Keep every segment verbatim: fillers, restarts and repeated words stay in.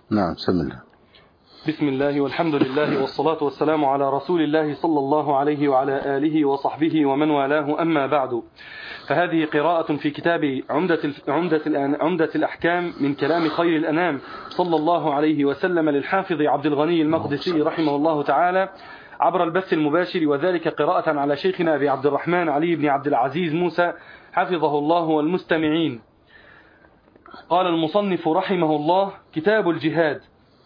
نعم بسم الله. بسم الله والحمد لله والصلاة والسلام على رسول الله صلى الله عليه وعلى آله وصحبه ومن والاه، أما بعد، فهذه قراءة في كتاب عمدة, عمدة, عمدة الأحكام من كلام خير الأنام صلى الله عليه وسلم للحافظ عبد الغني المقدسي رحمه الله تعالى عبر البث المباشر، وذلك قراءة على شيخنا أبي عبد الرحمن علي بن عبد العزيز موسى حفظه الله والمستمعين. قال المصنف رحمه الله: كتاب الجهاد.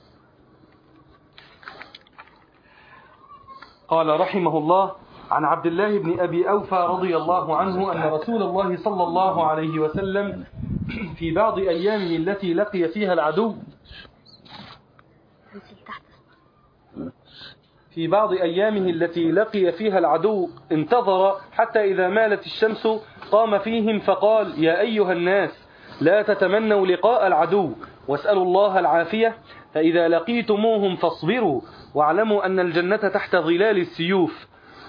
قال رحمه الله: عن عبد الله بن أبي أوفى رضي الله عنه أن رسول الله صلى الله عليه وسلم في بعض أيامه التي لقي فيها العدو في بعض أيامه التي لقي فيها العدو انتظر حتى إذا مالت الشمس قام فيهم فقال: يا أيها الناس، لا تتمنوا لقاء العدو واسألوا الله العافية، فإذا لقيتموهم فاصبروا واعلموا أن الجنة تحت ظلال السيوف.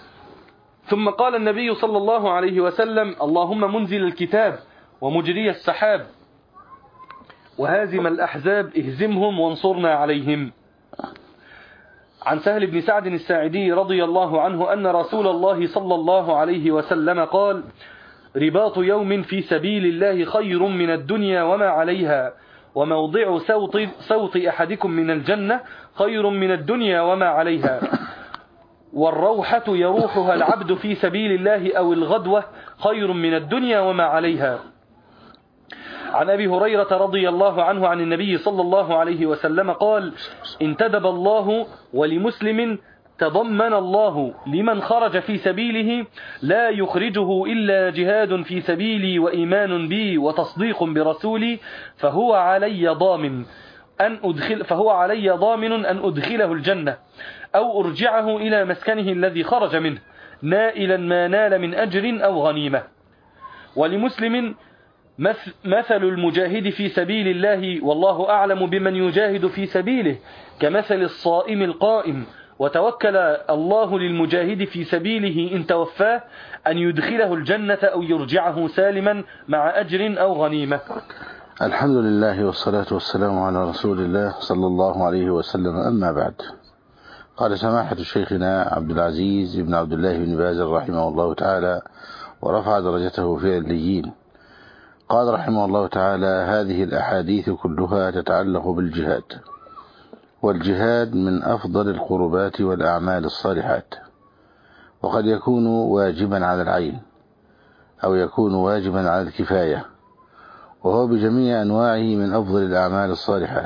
ثم قال النبي صلى الله عليه وسلم: اللهم منزل الكتاب ومجري السحاب وهازم الأحزاب اهزمهم وانصرنا عليهم. عن سهل بن سعد الساعدي رضي الله عنه أن رسول الله صلى الله عليه وسلم قال: رباط يوم في سبيل الله خير من الدنيا وما عليها، وموضع صوت, صوت أحدكم من الجنة خير من الدنيا وما عليها، والروحة يروحها العبد في سبيل الله أو الغدوة خير من الدنيا وما عليها. عن أبي هريرة رضي الله عنه عن النبي صلى الله عليه وسلم قال: انتدب الله ولمسلم تضمن الله لمن خرج في سبيله لا يخرجه إلا جهاد في سبيلي وإيمان بي وتصديق برسولي، فهو علي ضامن أن أدخل فهو علي ضامن أن أدخله الجنة أو أرجعه إلى مسكنه الذي خرج منه نائلا ما نال من أجر أو غنيمة. ولمسلم مثل المجاهد في سبيل الله والله أعلم بمن يجاهد في سبيله كمثل الصائم القائم، وتوكل الله للمجاهد في سبيله إن توفاه أن يدخله الجنة أو يرجعه سالما مع أجر أو غنيمة. الحمد لله والصلاة والسلام على رسول الله صلى الله عليه وسلم، أما بعد. قال سماحة شيخنا عبد العزيز بن عبد الله بن باز رحمه الله تعالى ورفع درجته في العليين، قال رحمه الله تعالى: هذه الأحاديث كلها تتعلق بالجهاد، والجهاد من أفضل القربات والأعمال الصالحات، وقد يكون واجبا على العين أو يكون واجبا على الكفاية، وهو بجميع أنواعه من أفضل الأعمال الصالحات.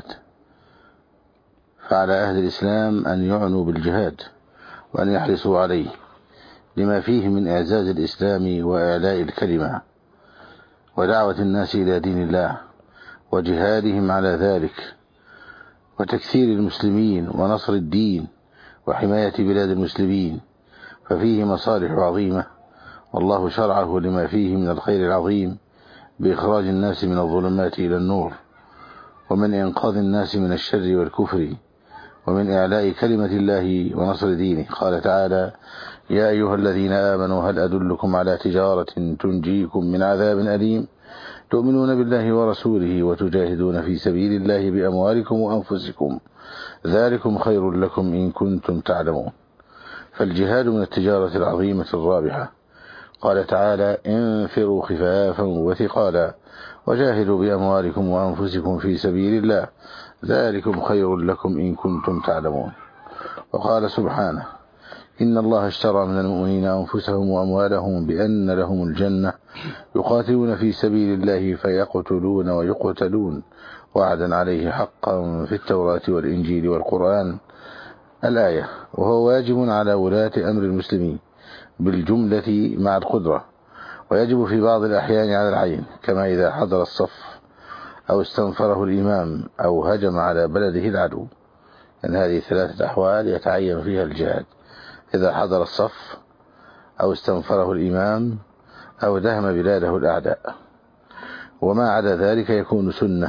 فعلى أهل الإسلام أن يعنوا بالجهاد وأن يحرصوا عليه لما فيه من إعزاز الإسلام وإعلاء الكلمة ودعوة الناس إلى دين الله وجهادهم على ذلك وتكثير المسلمين ونصر الدين وحماية بلاد المسلمين، ففيه مصالح عظيمة، والله شرعه لما فيه من الخير العظيم بإخراج الناس من الظلمات إلى النور، ومن إنقاذ الناس من الشر والكفر، ومن إعلاء كلمة الله ونصر دينه. قال تعالى: يا أيها الذين آمنوا هل أدلكم على تجارة تنجيكم من عذاب أليم تؤمنون بالله ورسوله وتجاهدون في سبيل الله بأموالكم وأنفسكم ذلكم خير لكم إن كنتم تعلمون. فالجهاد من التجارة العظيمة الرابحة. قال تعالى: انفروا خفافا وثقالا وجاهدوا بأموالكم وأنفسكم في سبيل الله ذلكم خير لكم إن كنتم تعلمون. وقال سبحانه: إن الله اشترى من المؤمنين أنفسهم وأموالهم بأن لهم الجنة يقاتلون في سبيل الله فيقتلون ويقتلون وعدا عليه حقا في التوراة والإنجيل والقرآن الآية. وهو واجب على ولاة أمر المسلمين بالجملة مع القدرة، ويجب في بعض الأحيان على العين، كما إذا حضر الصف أو استنفره الإمام أو هجم على بلده العدو، أن هذه ثلاثة أحوال يتعين فيها الجهاد: إذا حضر الصف أو استنفره الإمام أو دهم بلاده الأعداء. وما عدا ذلك يكون سنة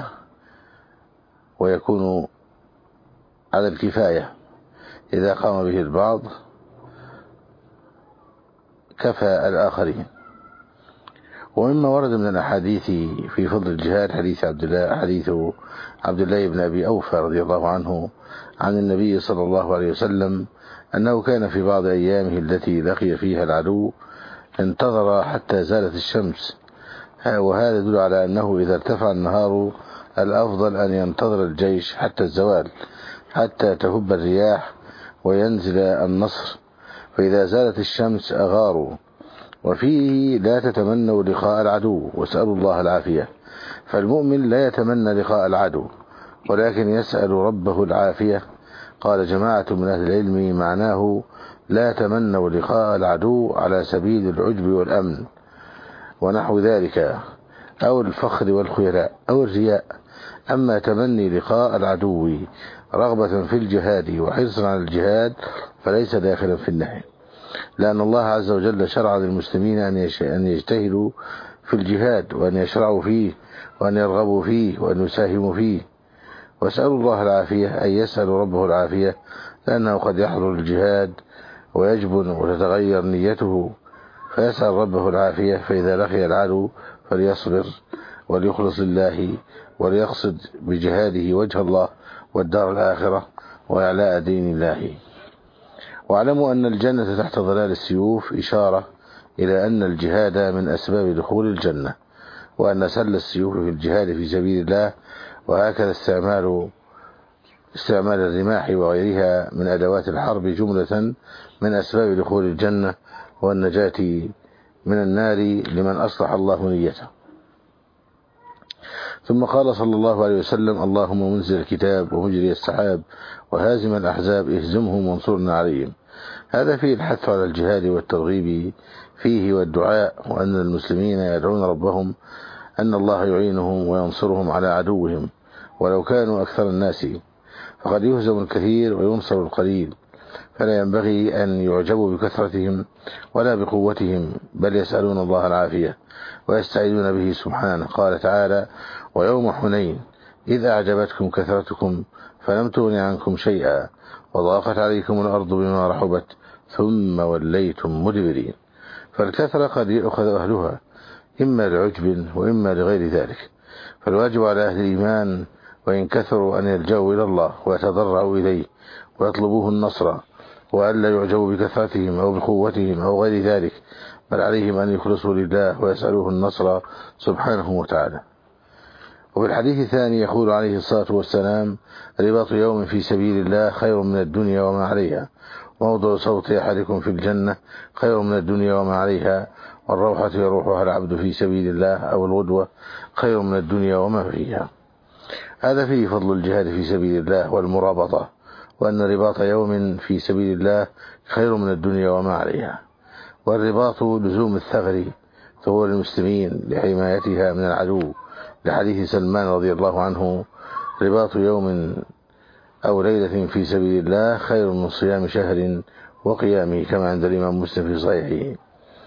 ويكون على الكفاية، إذا قام به البعض كفى الآخرين. ومما ورد من الأحاديث في فضل الجهاد حديث عبد الله حديث عبد الله بن أبي أوفى رضي الله عنه عن النبي صلى الله عليه وسلم أنه كان في بعض أيامه التي لقي فيها العدو انتظر حتى زالت الشمس، وهذا يدل على أنه إذا ارتفع النهار الأفضل أن ينتظر الجيش حتى الزوال حتى تهب الرياح وينزل النصر، فإذا زالت الشمس أغاروا. وفيه لا تتمنوا لقاء العدو واسألوا الله العافية، فالمؤمن لا يتمنى لقاء العدو ولكن يسأل ربه العافية. قال جماعة من أهل العلم معناه لا تمنوا لقاء العدو على سبيل العجب والأمن ونحو ذلك أو الفخر والخيلاء أو الرياء. أما تمني لقاء العدو رغبة في الجهاد وحرصا على الجهاد فليس داخلا في النهي، لأن الله عز وجل شرع للمسلمين أن يجتهدوا في الجهاد وأن يشرعوا فيه وأن يرغبوا فيه وأن يساهموا فيه. واسألوا الله العافية أن يسألوا ربه العافية، لأنه قد يحضر الجهاد ويجبن وتتغير نيته فيسأل ربه العافية. فإذا لقي العدو فليصبر وليخلص لله وليقصد بجهاده وجه الله والدار الآخرة وإعلاء دين الله. واعلموا أن الجنة تحت ظلال السيوف إشارة إلى أن الجهاد من أسباب دخول الجنة، وأن سل السيوف في الجهاد في سبيل الله وهكذا استعمال استعمال الرماح وغيرها من أدوات الحرب جملة من أسباب دخول الجنة والنجاة من النار لمن أصلح الله نيته. ثم قال صلى الله عليه وسلم: اللهم منزل الكتاب ومجري السحاب وهازم الأحزاب اهزمهم وانصرنا عليهم. هذا فيه الحث على الجهاد والترغيب فيه والدعاء، وأن المسلمين يدعون ربهم أن الله يعينهم وينصرهم على عدوهم ولو كانوا أكثر الناس، فقد يهزم الكثير وينصر القليل، فلا ينبغي أن يعجبوا بكثرتهم ولا بقوتهم، بل يسألون الله العافية ويستعيذون به سبحانه. قال تعالى: ويوم حنين إذ أعجبتكم كثرتكم فلم تغن عنكم شيئا وضاقت عليكم الأرض بما رحبت ثم وليتم مدبرين. فالكثرة قد يأخذ أهلها إما لعجب وإما لغير ذلك، فالواجب على أهل الإيمان وإن كثروا أن يلجأوا إلى الله ويتضرعوا إليه ويطلبوه النصر، وألا يعجبوا بكثرتهم أو بقوتهم أو غير ذلك، بل عليهم أن يخلصوا لله ويسألوه النصر سبحانه وتعالى. وفي الحديث الثاني يقول عليه الصلاة والسلام: رباط يوم في سبيل الله خير من الدنيا وما عليها، موضع صوت أحدكم في الجنة خير من الدنيا وما عليها، والروحة يروحها العبد في سبيل الله أو الغدوة خير من الدنيا وما فيها. هذا فيه فضل الجهاد في سبيل الله والمرابطة، وأن رباط يوم في سبيل الله خير من الدنيا وما عليها. والرباط لزوم الثغر ثغور المسلمين لحمايتها من العدو، لحديث سلمان رضي الله عنه: رباط يوم أو ليلة في سبيل الله خير من صيام شهر وقيامه، كما عند الإمام مسلم في صحيحه.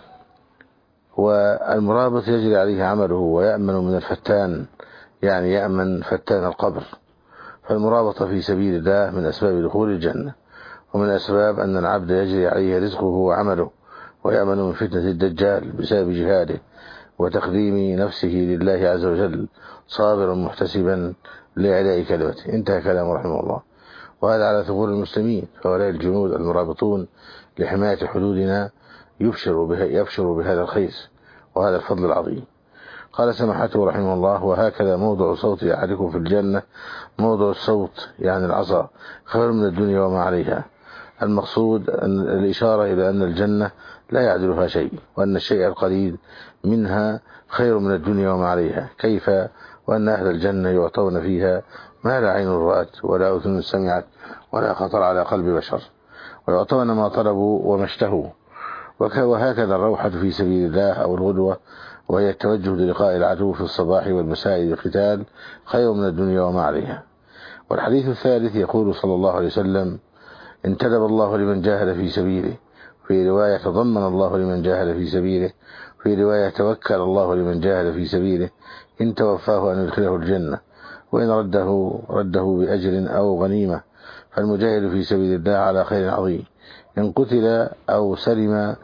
والمرابط يجري عليه عمله ويأمن من الفتان، يعني يأمن فتان القبر. فالمرابطة في سبيل الله من أسباب دخول الجنة، ومن أسباب أن العبد يجري عليه رزقه وعمله ويأمن من فتنة الدجال بسبب جهاده وتقديم نفسه لله عز وجل صابرا محتسبا لإعلاء كلمته. انتهى كلام رحمه الله. وهذا على ثغور المسلمين، فهؤلاء الجنود المرابطون لحماية حدودنا يبشر به يبشر بهذا الخير وهذا الفضل العظيم. قال سماحته رحمه الله: وهكذا موضع صوت أحدكم في الجنة، موضع الصوت يعني العصا، خير من الدنيا وما عليها. المقصود أن الإشارة إلى أن الجنة لا يعدلها شيء، وأن الشيء القليل منها خير من الدنيا وما عليها. كيف وأن أهل الجنة يعطون فيها ما لا عين رأت ولا أذن سمعت ولا خطر على قلب بشر، ويعطون ما طلبوا وما اشتهوا. وهكذا الروحة في سبيل الله أو الغدوة، وهي التوجه للقاء العدو في الصباح والمساء للقتال، خير من الدنيا وما عليها. والحديث الثالث يقول صلى الله عليه وسلم: انتدب الله لمن جاهد في سبيله، في رواية تضمن الله لمن جاهد في سبيله، في رواية توكل الله لمن جاهد في سبيله، إن توفاه أن يدخله الجنة، وإن رده رده بأجر أو غنيمة. فالمجاهد في سبيل الله على خير عظيم، إن قتل أو سلم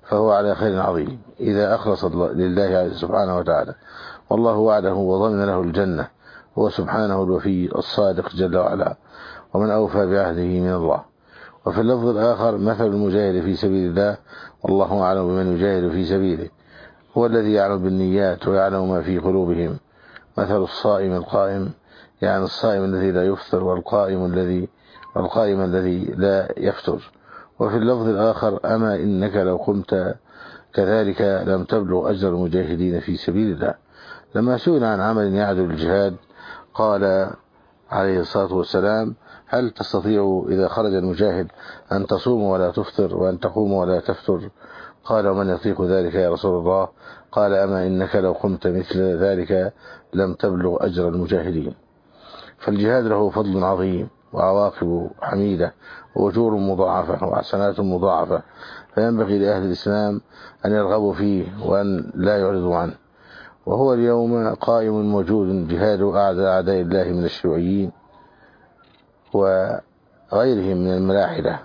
فهو على خير عظيم إذا أخلص لله سبحانه وتعالى، والله وعده وضمن له الجنة، هو سبحانه الوفي الصادق جل وعلا، ومن أوفى بعهده من الله. وفي اللفظ الآخر: مثل المجاهد في سبيل الله والله أعلم بمن يجاهد في سبيله، هو الذي يعلم بالنيات ويعلم ما في قلوبهم. مثل الصائم القائم، يعني الصائم الذي لا يفطر، والقائم الذي والقائم الذي لا يفطر. وفي اللفظ الآخر: أما إنك لو قمت كذلك لم تبلغ أجر المجاهدين في سبيل الله. لما سئل عن عمل يعدل الجهاد قال عليه الصلاة والسلام: هل تستطيع إذا خرج المجاهد أن تصوم ولا تفطر وأن تقوم ولا تفطر؟ قال: ومن يطيق ذلك يا رسول الله؟ قال: أما إنك لو قمت مثل ذلك لم تبلغ أجر المجاهدين. فالجهاد له فضل عظيم وعواقب حميدة وأجور مضاعفة وحسنات مضاعفة، فينبغي لأهل الإسلام أن يرغبوا فيه وأن لا يعرضوا عنه. وهو اليوم قائم موجود جهاد أعداء أعداء الله من الشيوعيين وغيرهم من الملاحدة،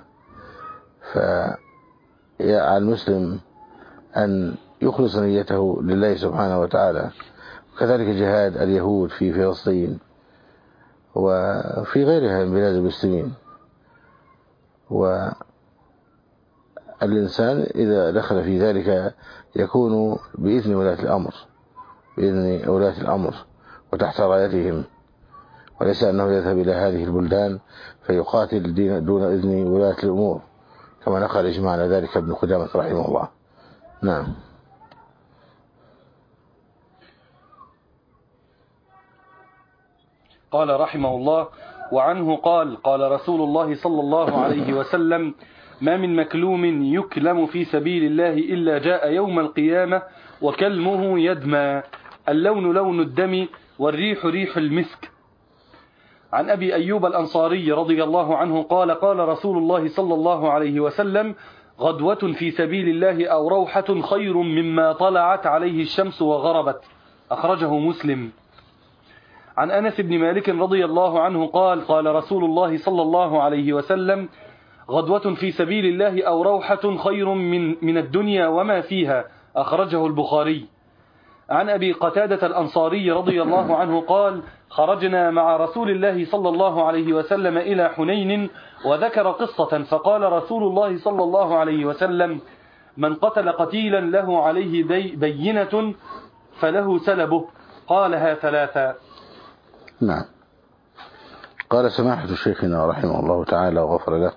فعلى المسلم أن يخلص نيته لله سبحانه وتعالى. وكذلك جهاد اليهود في فلسطين وفي غيرها من بلاد المسلمين. والإنسان إذا دخل في ذلك يكون بإذن ولاة الأمر بإذن ولاة الأمر وتحت رايتهم، وليس أنه يذهب إلى هذه البلدان فيقاتل دون إذن ولاة الأمور، كما نقل إجماع ذلك ابن قدامة رحمه الله. نعم. قال رحمه الله: وعنه قال: قال رسول الله صلى الله عليه وسلم: ما من مكلوم يكلم في سبيل الله إلا جاء يوم القيامة وكلمه يدمى، اللون لون الدم والريح ريح المسك. عن أبي أيوب الأنصاري رضي الله عنه قال: قال رسول الله صلى الله عليه وسلم: غدوة في سبيل الله أو روحة خير مما طلعت عليه الشمس وغربت. أخرجه مسلم. عن أنس بن مالك رضي الله عنه قال: قال رسول الله صلى الله عليه وسلم: غدوة في سبيل الله أو روحة خير من, من الدنيا وما فيها. أخرجه البخاري. عن أبي قتادة الأنصاري رضي الله عنه قال: خرجنا مع رسول الله صلى الله عليه وسلم إلى حنين، وذكر قصة، فقال رسول الله صلى الله عليه وسلم: من قتل قتيلا له عليه بي بينة فله سلبه. قالها ثلاثا. نعم. قال سماحة شيخنا رحمه الله تعالى وغفر له: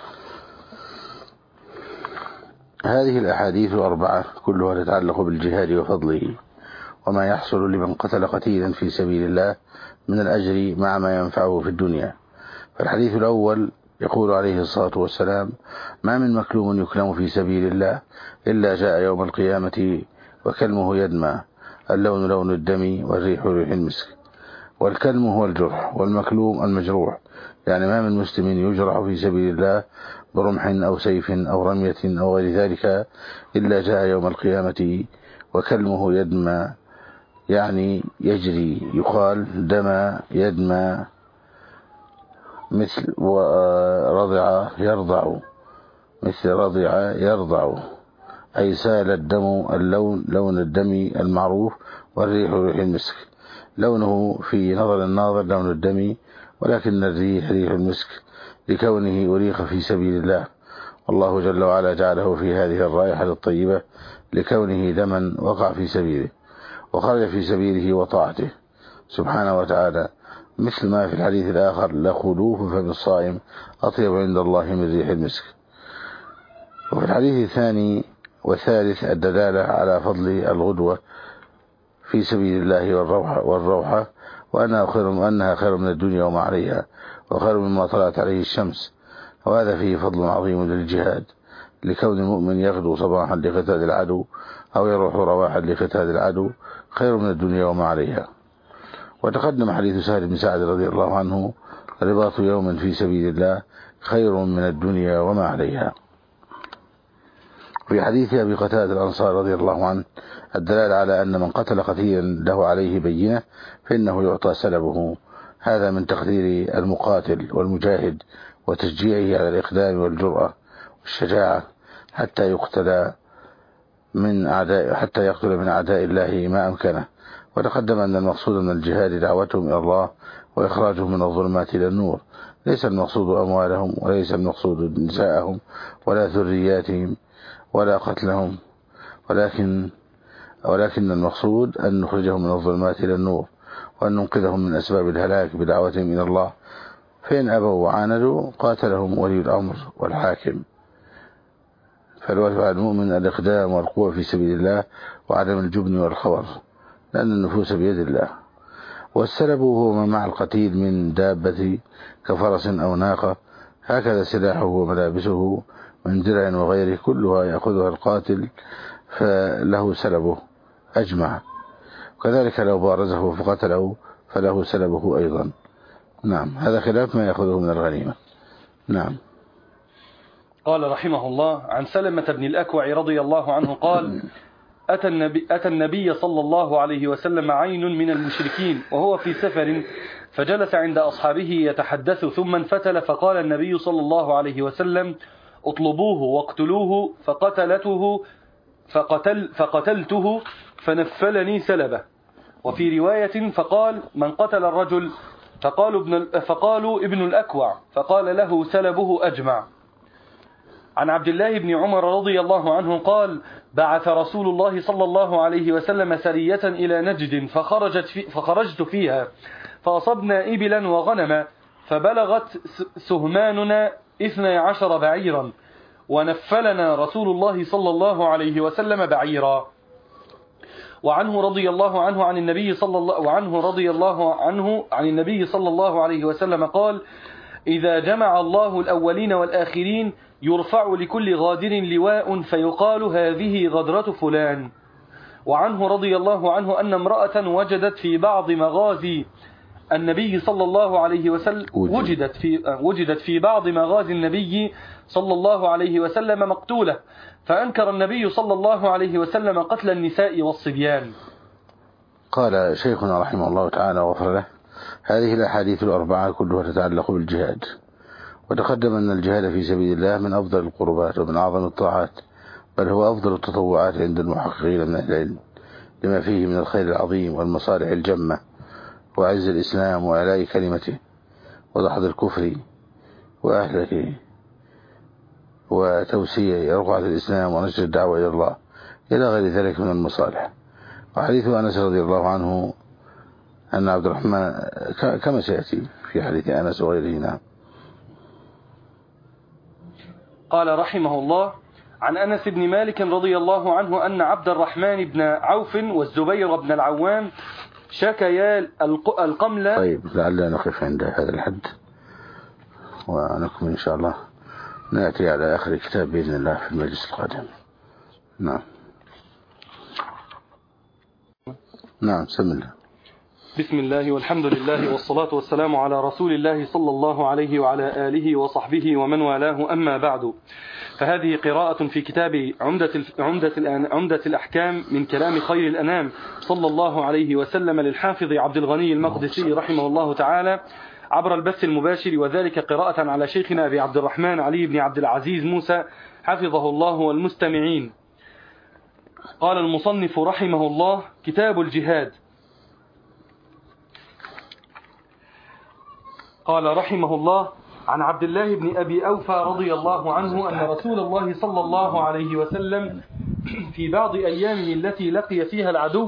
هذه الأحاديث الأربعة كلها تتعلق بالجهاد وفضله وما يحصل لمن قتل قتيلا في سبيل الله من الأجر مع ما ينفعه في الدنيا. فالحديث الأول يقول عليه الصلاة والسلام: ما من مكلوم يكلم في سبيل الله إلا جاء يوم القيامة وكلمه يدمى، اللون لون الدم والريح ريح المسك. والكلم هو الجرح، والمكلوم المجروح، يعني ما من مسلم يجرح في سبيل الله برمح أو سيف أو رمية أو غير ذلك إلا جاء يوم القيامة وكلمه يدمى، يعني يجري، يقال دم يدمى، مثل رضع يرضع، مثل رضع يرضع، أي سال الدم، اللون لون الدم المعروف، والريح ريح المسك، لونه في نظر الناظر لون الدم، ولكن الريح ريح المسك لكونه أريق في سبيل الله، والله جل وعلا جعله في هذه الرائحة الطيبة لكونه دما وقع في سبيله وخرج في سبيله وطاعته سبحانه وتعالى، مثل ما في الحديث الآخر: لخلوف فم الصائم أطيب عند الله من ريح المسك. وفي الحديث الثاني والثالث الدلالة على فضل الغدوة في سبيل الله والروحة, والروحة وأنها خير, وأنها خير من الدنيا وما عليها، وخير مما طلعت عليه الشمس. وهذا فيه فضل عظيم للجهاد، لكون المؤمن يغدو صباحا لقتال العدو أو يروح رواحا لقتال العدو خير من الدنيا وما عليها. وتقدم حديث سهل بن سعد رضي الله عنه: رباط يوم في سبيل الله خير من الدنيا وما عليها. في حديث أبي قتادة الأنصاري رضي الله عنه الدلالة على أن من قتل قتيلا له عليه بينة فإنه يعطى سلبه. هذا من تقدير المقاتل والمجاهد وتشجيعه على الإقدام والجرأة والشجاعة حتى يقتل من أعداء حتى يقتل من أعداء الله ما أمكنه. وتقدم أن المقصود من الجهاد دعوتهم إلى الله وإخراجهم من الظلمات إلى النور، ليس المقصود أموالهم، وليس المقصود نساءهم ولا ذرياتهم ولا قتلهم، ولكن ولكن المقصود أن نخرجهم من الظلمات إلى النور، وأن ننقذهم من أسباب الهلاك بدعوتهم إلى الله. فإن أبوا وعاندوا قاتلهم ولي الأمر والحاكم. فالواجب على المؤمن الإقدام والقوة في سبيل الله وعدم الجبن والخور، لأن النفوس بيد الله. والسلب هو ما مع القتيل من دابة كفرس أو ناقة، هكذا سلاحه وملابسه من درع وغيره كلها يأخذها القاتل فله سلبه أجمع، وكذلك لو بارزه فقتله فله سلبه أيضا. نعم، هذا خلاف ما يأخذه من الغنيمة. نعم. قال رحمه الله: عن سلمة بن الأكوع رضي الله عنه قال: أتى النبي, أتى النبي صلى الله عليه وسلم عين من المشركين وهو في سفر، فجلس عند أصحابه يتحدث، ثم انفتل، فقال النبي صلى الله عليه وسلم: اطلبوه واقتلوه، فقتلته فقتل فقتلته فنفلني سلبه. وفي رواية: فقال: من قتل الرجل؟ فقالوا ابن, فقالوا ابن الأكوع، فقال له سلبه أجمع. عن عبد الله بن عمر رضي الله عنه قال: بعث رسول الله صلى الله عليه وسلم سرية إلى نجد، فخرجت في فخرجت فيها، فأصبنا إبلا وغنما، فبلغت سهماننا اثني عشر بعيرا، ونفلنا رسول الله صلى الله عليه وسلم بعيرا. وعنه رضي الله عنه عن النبي صلى الله وعنه رضي الله عنه عن النبي صلى الله عليه وسلم قال: إذا جمع الله الأولين والآخرين يرفع لكل غادر لواء، فيقال هذه غدرة فلان. وعنه رضي الله عنه أن امرأة وجدت في بعض مغازي النبي صلى الله عليه وسلم وجدت في وجدت في بعض مغازي النبي صلى الله عليه وسلم مقتولة، فأنكر النبي صلى الله عليه وسلم قتل النساء والصبيان. قال شيخنا رحمه الله تعالى وغفر له: هذه الأحاديث الأربعة كلها تتعلق بالجهاد. وتقدم أن الجهاد في سبيل الله من أفضل القربات ومن أعظم الطاعات، بل هو أفضل التطوعات عند المحققين من العلم، لما فيه من الخير العظيم والمصالح الجمة، وعز الإسلام وإعلاء كلمته، ودحض الكفر وأهله، وتوسيع رقعة الإسلام ونشر الدعوة إلى الله، إلى غير ذلك من المصالح. وحديث أنس رضي الله عنه أن عبد الرحمن كما سيأتي في حديث أنس وغيره. نعم. قال رحمه الله: عن أنس بن مالك رضي الله عنه أن عبد الرحمن بن عوف والزبير بن العوام شكيا القمل. طيب، لعلنا نقف عند هذا الحد ونكمل إن شاء الله، نأتي على آخر الكتاب بإذن الله في المجلس القادم. نعم. نعم، بسم الله. بسم الله والحمد لله والصلاة والسلام على رسول الله صلى الله عليه وعلى آله وصحبه ومن والاه، أما بعد، فهذه قراءة في كتاب عمدة عمدة عمدة الأحكام من كلام خير الأنام صلى الله عليه وسلم للحافظ عبد الغني المقدسي رحمه الله تعالى عبر البث المباشر، وذلك قراءة على شيخنا أبي عبد الرحمن علي بن عبد العزيز موسى حفظه الله والمستمعين. قال المصنف رحمه الله: كتاب الجهاد. قال رحمه الله: عن عبد الله بن أبي أوفى رضي الله عنه أن رسول الله صلى الله عليه وسلم في بعض أيامه التي لقي فيها العدو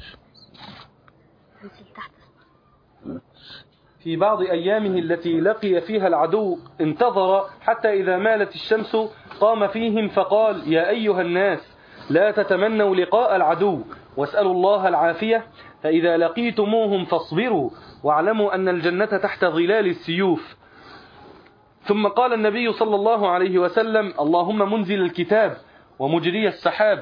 في بعض أيامه التي لقي فيها العدو انتظر حتى إذا مالت الشمس قام فيهم فقال: يا أيها الناس لا تتمنوا لقاء العدو واسألوا الله العافية، فإذا لقيتموهم فاصبروا واعلموا أن الجنة تحت ظلال السيوف. ثم قال النبي صلى الله عليه وسلم: اللهم منزل الكتاب ومجري السحاب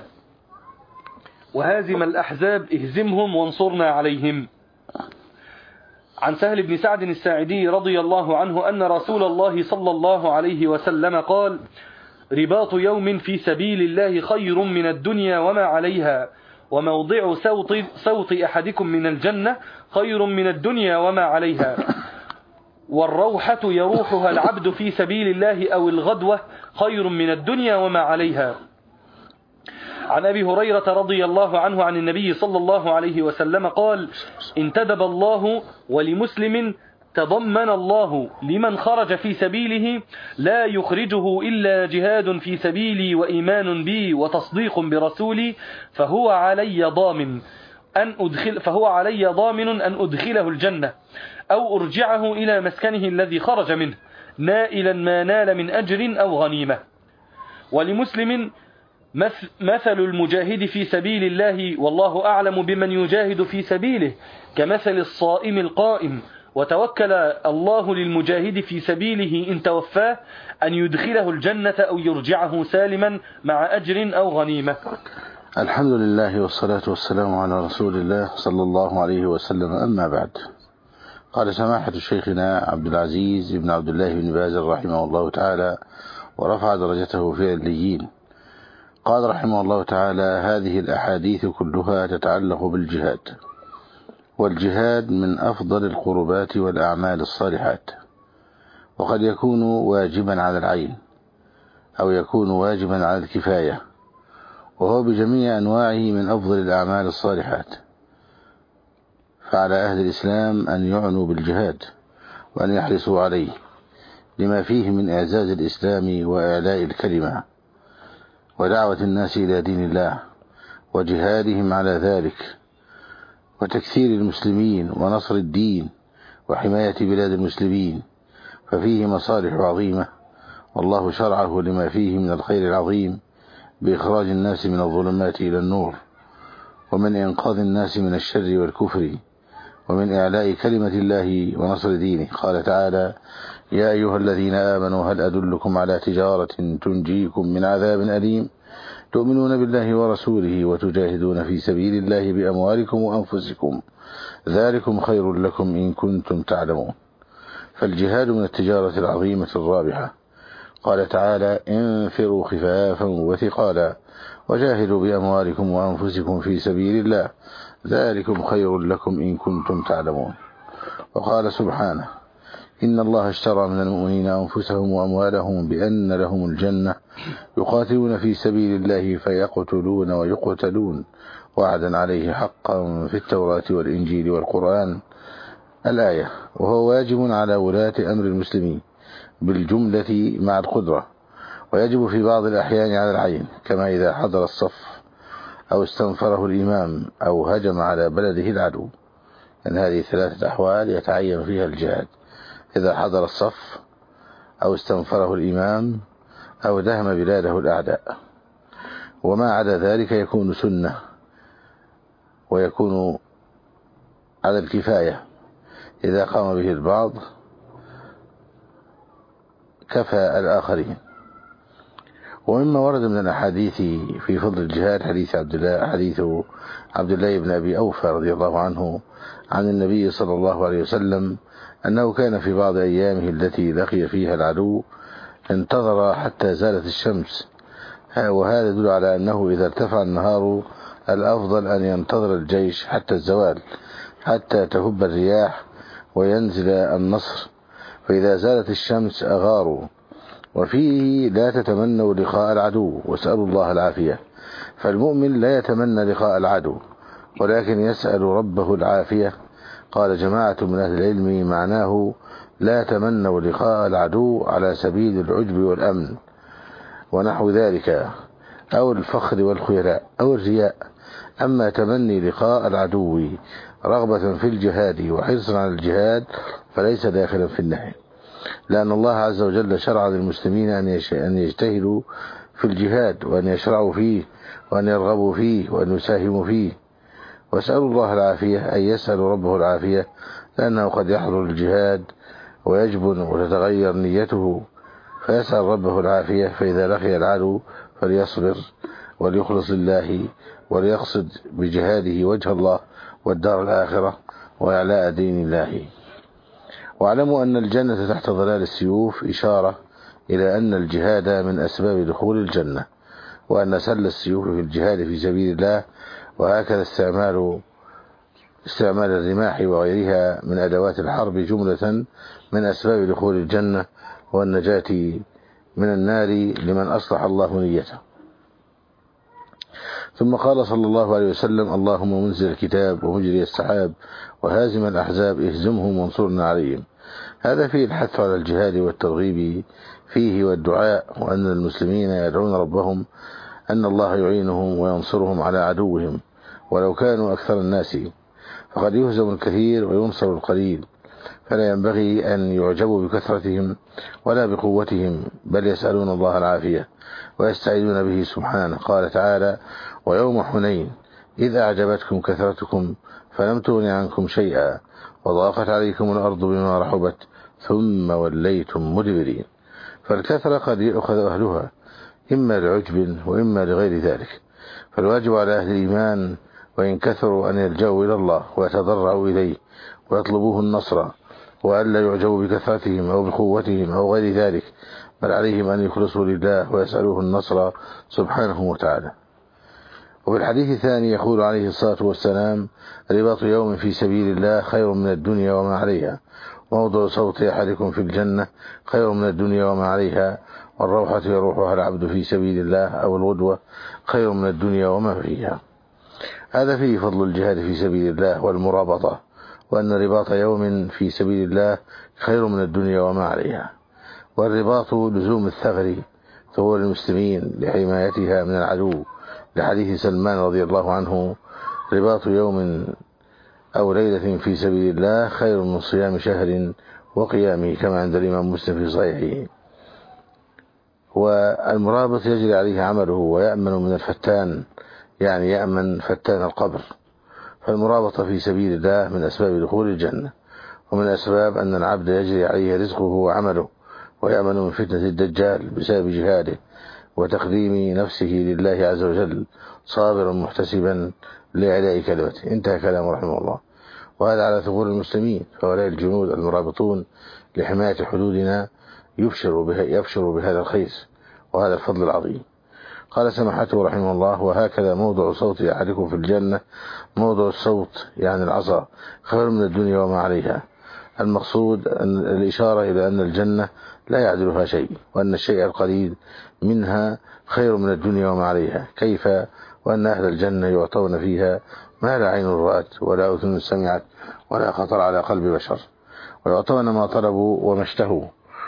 وهازم الأحزاب اهزمهم وانصرنا عليهم. عن سهل بن سعد الساعدي رضي الله عنه أن رسول الله صلى الله عليه وسلم قال: رباط يوم في سبيل الله خير من الدنيا وما عليها، وموضع صوت, صوت أحدكم من الجنة خير من الدنيا وما عليها، والروحة يروحها العبد في سبيل الله أو الغدوة خير من الدنيا وما عليها. عن أبي هريرة رضي الله عنه عن النبي صلى الله عليه وسلم قال: انتدب الله ولمسلم تضمن الله لمن خرج في سبيله لا يخرجه إلا جهاد في سبيلي وإيمان بي وتصديق برسولي فهو علي ضامن أن أدخل فهو علي ضامن أن أدخله الجنة أو أرجعه إلى مسكنه الذي خرج منه نائلا ما نال من أجر أو غنيمة. ولمسلم مثل المجاهد في سبيل الله والله أعلم بمن يجاهد في سبيله كمثل الصائم القائم وتوكل الله للمجاهد في سبيله إن توفاه أن يدخله الجنة أو يرجعه سالما مع أجر أو غنيمة. الحمد لله والصلاة والسلام على رسول الله صلى الله عليه وسلم. أما بعد، قال سماحة شيخنا عبد العزيز بن عبد الله بن باز رحمه الله تعالى ورفع درجته في عليين، قال رحمه الله تعالى: هذه الأحاديث كلها تتعلق بالجهاد، والجهاد من أفضل القربات والأعمال الصالحات، وقد يكون واجبا على العين أو يكون واجبا على الكفاية، وهو بجميع أنواعه من أفضل الأعمال الصالحات. فعلى أهل الإسلام أن يعنوا بالجهاد وأن يحرصوا عليه لما فيه من إعزاز الإسلام وإعلاء الكلمة ودعوة الناس إلى دين الله وجهادهم على ذلك وتكثير المسلمين ونصر الدين وحماية بلاد المسلمين، ففيه مصالح عظيمة، والله شرعه لما فيه من الخير العظيم بإخراج الناس من الظلمات إلى النور، ومن إنقاذ الناس من الشر والكفر، ومن إعلاء كلمة الله ونصر دينه. قال تعالى: يا أيها الذين آمنوا هل أدلكم على تجارة تنجيكم من عذاب أليم تؤمنون بالله ورسوله وتجاهدون في سبيل الله بأموالكم وأنفسكم ذلكم خير لكم إن كنتم تعلمون. فالجهاد من التجارة العظيمة الرابحة. قال تعالى: انفروا خفافا وثقالا وجاهدوا بأموالكم وأنفسكم في سبيل الله ذلكم خير لكم إن كنتم تعلمون. وقال سبحانه: إن الله اشترى من المؤمنين أنفسهم وأموالهم بأن لهم الجنة يقاتلون في سبيل الله فيقتلون ويقتلون وعدا عليه حقا في التوراة والإنجيل والقرآن. الآية. وهو واجب على ولاة أمر المسلمين بالجملة مع القدرة، ويجب في بعض الأحيان على العين، كما إذا حضر الصف أو استنفره الإمام أو هجم على بلده العدو، أن هذه ثلاثة أحوال يتعين فيها الجهاد: إذا حضر الصف أو استنفره الإمام أو دهم بلاده الأعداء. وما عدا ذلك يكون سنة ويكون على الكفاية، إذا قام به البعض كفى الآخرين. ومما ورد من الأحاديث في فضل الجهاد حديث عبد الله حديث عبد الله بن أبي أوفى رضي الله عنه عن النبي صلى الله عليه وسلم أنه كان في بعض أيامه التي لقي فيها العدو انتظر حتى زالت الشمس، وهذا يدل على أنه إذا ارتفع النهار الأفضل أن ينتظر الجيش حتى الزوال حتى تهب الرياح وينزل النصر، فإذا زالت الشمس أغاروا. وفيه: لا تتمنوا لقاء العدو واسألوا الله العافية. فالمؤمن لا يتمنى لقاء العدو ولكن يسأل ربه العافية. قال جماعة من أهل العلم: معناه لا تمنوا لقاء العدو على سبيل العجب والأمن ونحو ذلك، أو الفخر والخيلاء أو الرياء. أما تمني لقاء العدو رغبة في الجهاد وحرصا على الجهاد فليس داخلا في النهي، لأن الله عز وجل شرع للمسلمين أن يجتهدوا في الجهاد وأن يشرعوا فيه وأن يرغبوا فيه وأن يساهموا فيه. واسألوا الله العافية، أي يسأل ربه العافية، لأنه قد يحضر الجهاد ويجبن وتتغير نيته، فيسأل ربه العافية. فإذا لقي العدو فليصبر وليخلص لله وليقصد بجهاده وجه الله والدار الآخرة وإعلاء دين الله. واعلموا أن الجنة تحت ظلال السيوف إشارة إلى أن الجهاد من أسباب دخول الجنة، وأن سل السيوف في الجهاد في سبيل الله، وهكذا استعمال استعمال الرماح وغيرها من أدوات الحرب جملة من أسباب دخول الجنة والنجاة من النار لمن أصلح الله نيته. ثم قال صلى الله عليه وسلم: اللهم منزل الكتاب ومجري السحاب وهازم الأحزاب اهزمهم وانصرنا عليهم. هذا فيه الحث على الجهاد والترغيب فيه والدعاء، وأن المسلمين يدعون ربهم أن الله يعينهم وينصرهم على عدوهم ولو كانوا أكثر الناس، فقد يهزم الكثير وينصر القليل، فلا ينبغي أن يعجبوا بكثرتهم ولا بقوتهم، بل يسألون الله العافية ويستعيذون به سبحانه. قال تعالى: ويوم حنين إذ أعجبتكم كثرتكم فلم تغن عنكم شيئا وضاقت عليكم الأرض بما رحبت ثم وليتم مدبرين. فالكثرة قد يأخذ أهلها إما لعجب وإما لغير ذلك، فالواجب على أهل الإيمان وإن كثروا أن يلجأوا إلى الله ويتضرعوا إليه ويطلبوه النصر، وألا يعجبوا بكثرتهم أو بقوتهم أو غير ذلك، بل عليهم أن يخلصوا لله ويسألوه النصر سبحانه وتعالى. وفي الحديث الثاني يقول عليه الصلاة والسلام: رباط يوم في سبيل الله خير من الدنيا وما عليها، موضع صوت أحدكم في الجنة خير من الدنيا وما عليها، والروحة يروحها العبد في سبيل الله أو الغدوة خير من الدنيا وما فيها. هذا فيه فضل الجهاد في سبيل الله والمرابطة، وأن رباط يوم في سبيل الله خير من الدنيا وما عليها. والرباط لزوم الثغر ثغور المسلمين لحمايتها من العدو، لحديث سلمان رضي الله عنه: رباط يوم أو ليلة في سبيل الله خير من صيام شهر وقيامه، كما عند الإمام مسلم في صحيحه. والمرابط يجري عليه عمله ويأمن من الفتان، يعني يأمن فتان القبر. فالمرابطة في سبيل الله من أسباب دخول الجنة، ومن أسباب أن العبد يجري عليه رزقه وعمله، ويأمن من فتنة الدجال بسبب جهاده وتقديم نفسه لله عز وجل صابرا محتسبا لإعلاء كلمته. انتهى كلام رحمه الله. وهذا على ثغور المسلمين، فهؤلاء الجنود المرابطون لحماية حدودنا يبشر به يبشر بهذا الخير وهذا الفضل العظيم. قال سماحته رحمه الله: وهكذا موضع صوت أحدكم في الجنة، موضع الصوت يعني العصا، خير من الدنيا وما عليها. المقصود أن الإشارة إلى أن الجنة لا يعدلها شيء، وأن الشيء القليل منها خير من الدنيا وما عليها. كيف وأن أهل الجنة يعطون فيها ما لا عين رأت ولا أذن سمعت ولا خطر على قلب بشر، ويعطون ما طلبوا وما اشتهوا.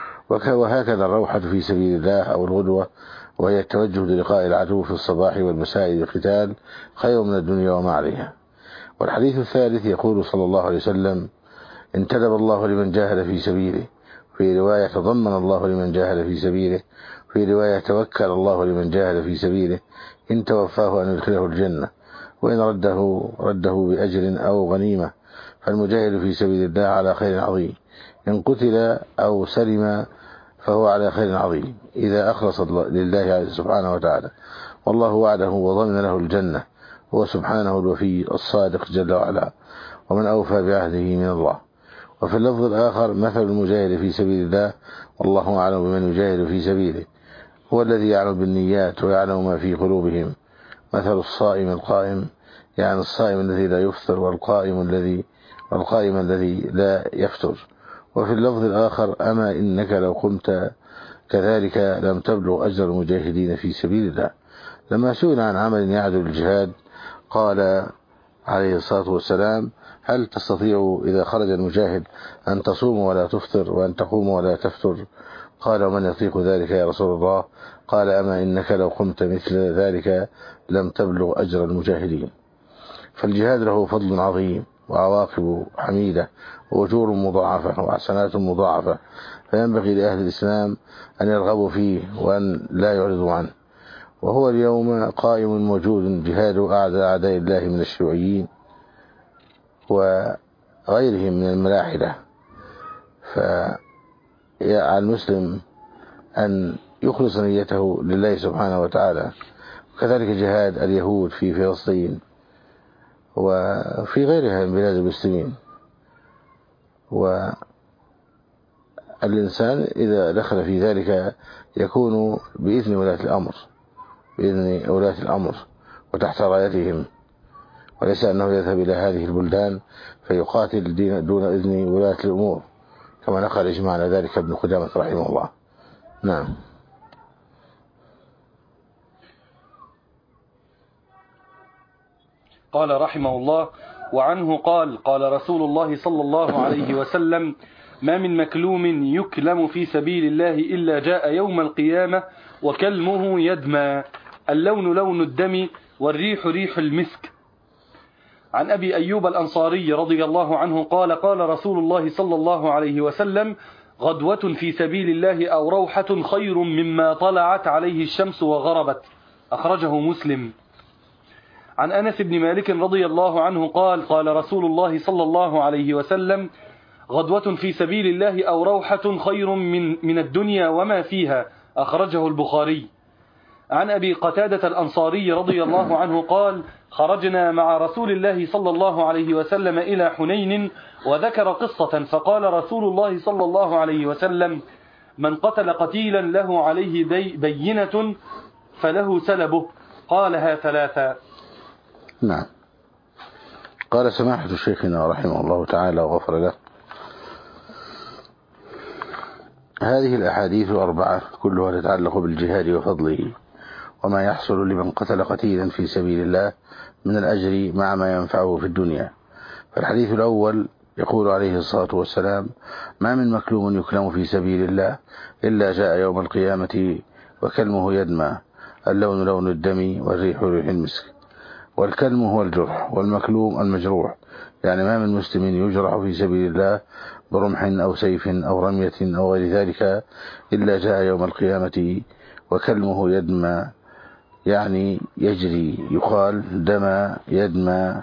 وهكذا الروحة في سبيل الله أو الغدوة، وهي التوجه للقاء العدو في الصباح والمساء للقتال، خير من الدنيا وما عليها. والحديث الثالث يقول صلى الله عليه وسلم: انتدب الله لمن جاهد في سبيله، في رواية تضمن الله لمن جاهد في سبيله، في رواية توكل الله لمن جاهد في سبيله، إن توفاه أن يدخله الجنة، وإن رده رده بأجر أو غنيمة. فالمجاهد في سبيل الله على خير عظيم، إن قتل أو سلم فهو على خير عظيم إذا أخلص لله سبحانه وتعالى، والله وعده وضمن له الجنة، هو سبحانه الوفي الصادق جل وعلا، ومن أوفى بعهده من الله. وفي اللفظ الآخر: مثل المجاهد في سبيل الله والله أعلم بمن يجاهد في سبيله، هو الذي يعلم بالنيات ويعلم ما في قلوبهم. مثل الصائم القائم، يعني الصائم الذي لا يفطر، والقائم الذي والقائم الذي لا يفطر. وفي اللفظ الآخر: أما إنك لو قمت كذلك لم تبلغ أجر المجاهدين في سبيل الله. لما سئل عن عمل يعدل الجهاد قال عليه الصلاة والسلام: هل تستطيع إذا خرج المجاهد أن تصوم ولا تفطر وأن تقوم ولا تفطر؟ قال: ومن يطيق ذلك يا رسول الله؟ قال: أما إنك لو قمت مثل ذلك لم تبلغ أجر المجاهدين. فالجهاد له فضل عظيم وعواقب حميدة وأجور مضاعفة وحسنات مضاعفة، فينبغي لأهل الإسلام أن يرغبوا فيه وأن لا يعرضوا عنه. وهو اليوم قائم موجود جهاد أعداء أعداء الله من الشيوعيين وغيرهم من الملاحدة، فعلى المسلم أن يخلص نيته لله سبحانه وتعالى. وكذلك جهاد اليهود في فلسطين وفي غيرها من بلاد المسلمين. والإنسان إذا دخل في ذلك يكون بإذن ولاة الأمر بإذن ولاة الأمر وتحت رايتهم، وليس أنه يذهب إلى هذه البلدان فيقاتل دون إذن ولاة الأمور، كما نقل إجماعنا ذلك ابن قدامة رحمه الله. نعم. قال رحمه الله: وعنه قال: قال رسول الله صلى الله عليه وسلم: ما من مكلوم يكلم في سبيل الله إلا جاء يوم القيامة وكلمه يدمى، اللون لون الدم والريح ريح المسك. عن أبي أيوب الأنصاري رضي الله عنه قال: قال رسول الله صلى الله عليه وسلم: غدوة في سبيل الله أو روحة خير مما طلعت عليه الشمس وغربت، أخرجه مسلم. عن أنس بن مالك رضي الله عنه قال: قال رسول الله صلى الله عليه وسلم: غدوة في سبيل الله أو روحة خير من, من الدنيا وما فيها، أخرجه البخاري. عن أبي قتادة الأنصاري رضي الله عنه قال: خرجنا مع رسول الله صلى الله عليه وسلم إلى حنين، وذكر قصة، فقال رسول الله صلى الله عليه وسلم: من قتل قتيلا له عليه بي بينة فله سلبه. قالها ثلاثا. نعم. قال سماحة شيخنا رحمه الله تعالى وغفر له: هذه الأحاديث أربعة كلها تتعلق بالجهاد وفضله وما يحصل لمن قتل قتيلا في سبيل الله من الأجر مع ما ينفعه في الدنيا. فالحديث الأول يقول عليه الصلاة والسلام: ما من مكلوم يكلم في سبيل الله إلا جاء يوم القيامة وكلمه يدمى، اللون لون الدم والريح ريح المسك. والكلم هو الجرح، والمكلوم المجروح، يعني ما من مسلم يجرح في سبيل الله برمح أو سيف أو رمية أو غير ذلك إلا جاء يوم القيامة وكلمه يدمى، يعني يجري، يقال دم يدمى،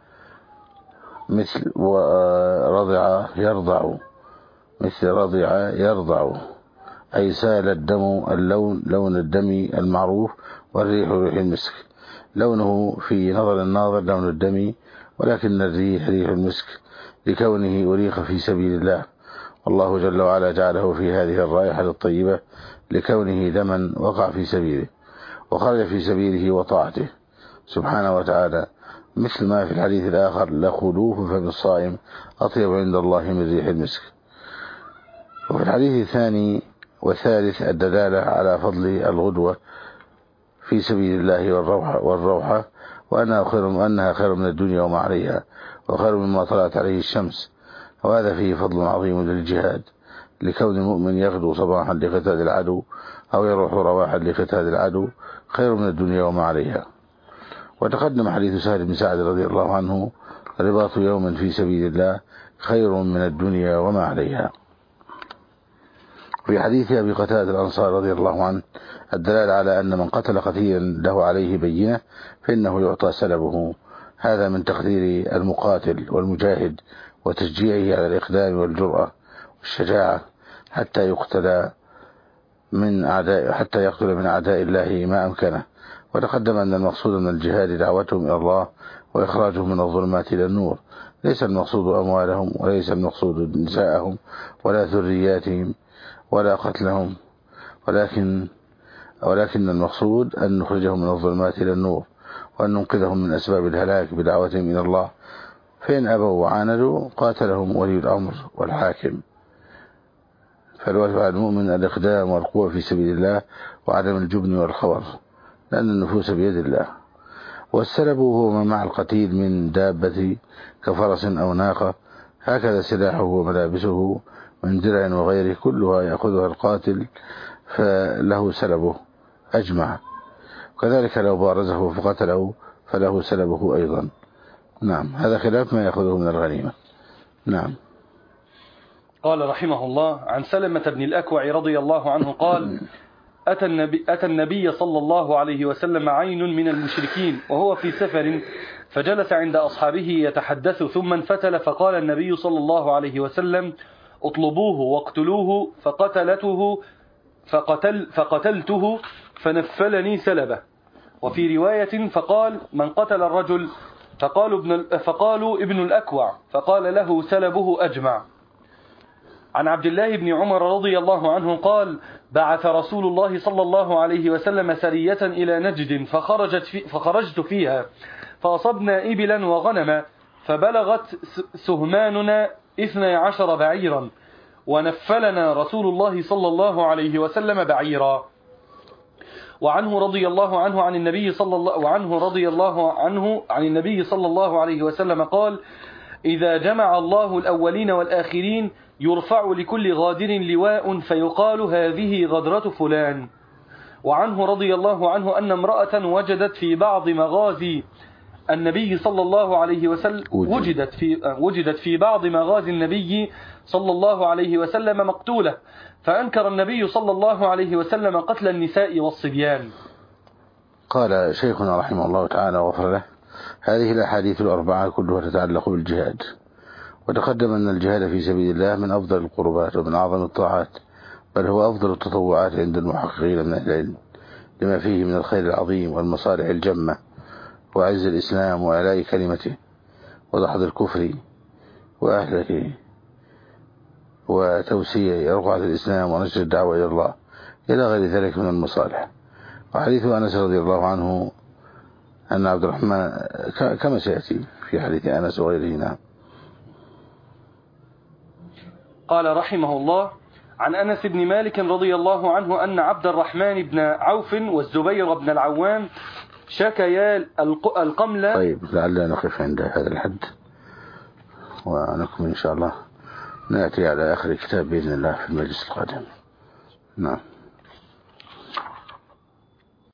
مثل رضع يرضع، مثل رضع يرضع، أي سال الدم، اللون لون الدم المعروف، والريح ريح المسك، لونه في نظر الناظر لون الدم، ولكن الريح ريح المسك لكونه أريق في سبيل الله، والله جل وعلا جعله في هذه الرائحة الطيبة لكونه دما وقع في سبيله وخرج في سبيله وطاعته سبحانه وتعالى، مثل ما في الحديث الآخر: لخلوف فم الصائم أطيب عند الله من ريح المسك. وفي الحديث الثاني والثالث الدلالة على فضل الغدوة في سبيل الله والروحة, والروحة وأنها خير, وأنها خير من الدنيا وما عليها، وخير مما طلعت عليه الشمس. وهذا فيه فضل عظيم للجهاد، لكون المؤمن يغدو صباحا لقتال العدو أو يروح رواحا لقتال العدو خير من الدنيا وما عليها. وتقدم حديث سهل بن سعد رضي الله عنه: رباط يوم في سبيل الله خير من الدنيا وما عليها. في حديث أبي قتادة الأنصار رضي الله عنه الدلالة على أن من قتل قتيلا له عليه بينة فإنه يعطى سلبه. هذا من تقدير المقاتل والمجاهد وتشجيعه على الإقدام والجرأة والشجاعة حتى يقتل من أعداء حتى يقتل من أعداء الله ما أمكنه. وتقدم أن المقصود من الجهاد دعوتهم إلى الله وإخراجهم من الظلمات إلى النور، ليس المقصود أموالهم، وليس المقصود نساءهم ولا ذرياتهم ولا قتلهم، ولكن ولكن المقصود أن نخرجهم من الظلمات إلى النور، وأن ننقذهم من أسباب الهلاك بدعوتهم إلى الله. فإن أبوا وعاندوا قاتلهم ولي الأمر والحاكم. فالواجب على المؤمن الإقدام والقوة في سبيل الله وعدم الجبن والخور، لأن النفوس بيد الله. والسلب هو ما مع القتيل من دابة كفرس أو ناقة، هكذا سلاحه وملابسه من درع وغيره كلها يأخذها القاتل فله سلبه أجمع، وكذلك لو بارزه فقتله فله سلبه أيضا. نعم، هذا خلاف ما يأخذه من الغنيمة. نعم. قال رحمه الله: عن سلمة بن الأكوع رضي الله عنه قال: أتى النبي, أتى النبي صلى الله عليه وسلم عين من المشركين وهو في سفر، فجلس عند أصحابه يتحدث، ثم انفتل، فقال النبي صلى الله عليه وسلم: اطلبوه واقتلوه، فقتلته فقتل فقتلته فنفلني سلبه. وفي رواية: فقال: من قتل الرجل؟ فقالوا ابن, فقالوا ابن الأكوع، فقال له سلبه أجمع. عن عبد الله بن عمر رضي الله عنه قال: بعث رسول الله صلى الله عليه وسلم سرية إلى نجد، فخرجت في فخرجت فيها، فأصبنا إبلا وغنما، فبلغت سهماننا اثني عشر بعيرا، ونفلنا رسول الله صلى الله عليه وسلم بعيرا. وعنه رضي الله عنه عن النبي صلى الله وعنه رضي الله عنه عن النبي صلى الله عليه وسلم قال: إذا جمع الله الأولين والآخرين يرفع لكل غادر لواء فيقال هذه غدرة فلان. وعنه رضي الله عنه أن امرأة وجدت في بعض مغازي النبي صلى الله عليه وسلم وجدت في وجدت في بعض مغازي النبي صلى الله عليه وسلم مقتولة، فأنكر النبي صلى الله عليه وسلم قتل النساء والصبيان. قال شيخنا رحمه الله تعالى وغفر له: هذه الأحاديث الأربعة كلها تتعلق بالجهاد، وتقدم أن الجهاد في سبيل الله من أفضل القربات ومن أعظم الطاعات، بل هو أفضل التطوعات عند المحققين من أهل العلم، لما فيه من الخير العظيم والمصالح الجمة، وعز الإسلام وإعلاء كلمته، ودحض الكفر وأهله، وتوسيع رقعة الإسلام ونشر الدعوة إلى الله، إلى غير ذلك من المصالح. وحديث أنس رضي الله عنه أن عبد الرحمن كما سيأتي في حديث أنس وغيره. نعم. قال رحمه الله: عن أنس بن مالك رضي الله عنه أن عبد الرحمن بن عوف والزبير بن العوام شكيا القمل. طيب، لعلنا نقف عند هذا الحد ونكمل إن شاء الله، نأتي على آخر الكتاب بإذن الله في المجلس القادم. نعم.